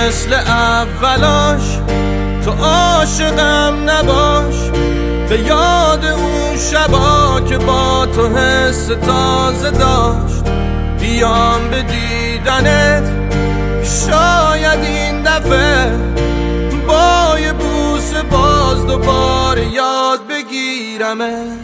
مثل اولاش تو عاشقم نباش، به یاد اون شبا که با تو حس تازه داشت. بیام به دیدنت شاید این دفعه با یه بوسه باز دوباره یاد بگیرمت.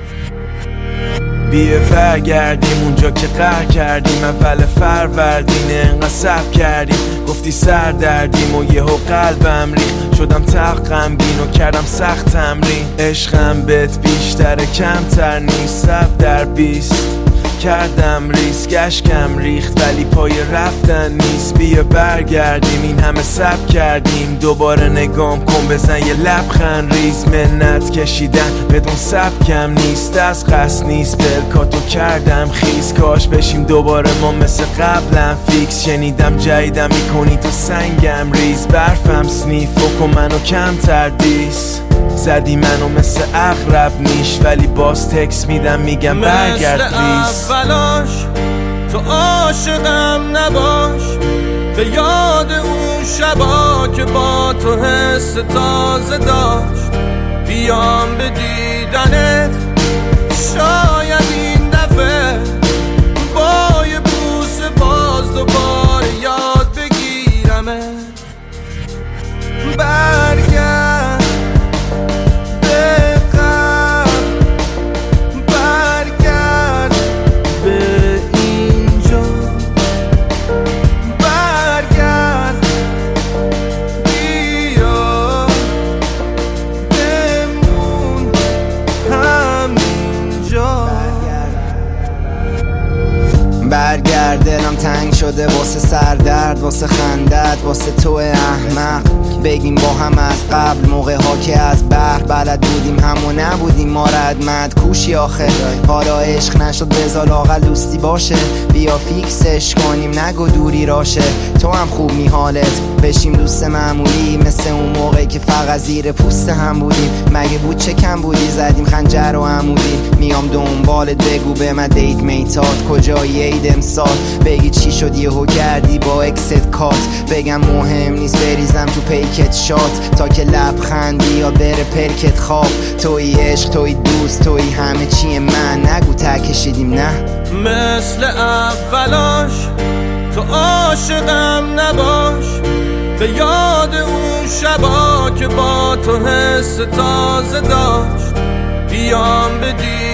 بیا برگردیم اونجا که قهر کردیم، اول فروردین انقدر صبر کردیم. گفتی سر دردیم و یهو قلبم ریخت، شدم تق غمگین و کردم سخت تمرین. عشقم بهت بیشتر کمتر نیست، 100/20 کردم ریسک، اشکم ریخت ولی پای رفتن نیست. بیا برگردیم این همه صبر کردیم، دوباره نگام کن بزن یه لبخند ریز. منت کشیدن بدون سبکم نیست، از قصد نیست پلکاتو کردم خیز. کاش بشیم دوباره ما مثل قبلم فیکس، شنیدم جدیدم میکنی تو سنگم ریز. برفم سنیف و منو کمتر دیس، زدی منو مثل اغرب نیش ولی باز تکس میدم میگم برگرد پلیز. اولاش تو عاشقم نباش، به یاد اون شبا که با تو حس تازه داشت. بیام به دیدنت شاید این دفعه با یه بوسه باز دوباره یاد بگیرمت. برگرد برگرد، دلم تنگ شده واسه سردرد، واسه خندت، واسه تو احمق. بگیم با هم از قبل موقع ها که از بحر بلد بودیم همو نبودیم ما ردمد کوشی آخه. حالا عشق نشد بذار لااقل دوستی باشه، بیا فیکسش کنیم نگو دوری راشه. تو هم خوب می حالت بشیم دوست معمولی، مثل اون موقعی که فقط زیر پوست هم بودیم. مگه بود چه کم بودی زدیم خنجر و عمودی. میام دنبالت بگو به من دیت میتات کجایی عید امسال. بگی چی شد یهو کردی با اکست کات، بگم مهم نیست بریزم تو پیکت شات تا که لبخندی یا بره پرکت خواب. توی عشق توی دوست توی همه چی من، نگو تکشیدیم نه مثل اولاش تو عاشقم نباش، به یاد اون شبا که با تو حس تازه داشت. بیام به